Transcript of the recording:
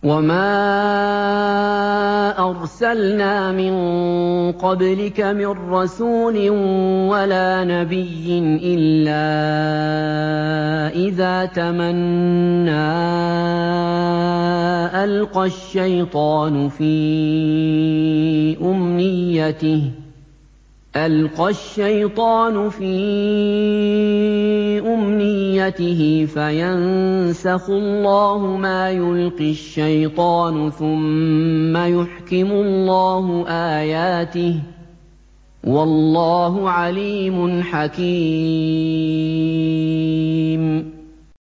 وَمَا أَرْسَلْنَا مِن قَبْلِكَ مِن رَّسُولٍ وَلَا نَبِيٍّ إِلَّا إِذَا تَمَنَّىٰ أَلْقَى الشَّيْطَانُ فِي أُمْنِيَّتِهِ فَيَنسَخُ اللَّهُ مَا يُلْقِي الشَّيْطَانُ ثُمَّ يُحْكِمُ اللَّهُ آيَاتِهِ ۗ وَاللَّهُ عَلِيمٌ حَكِيمٌ.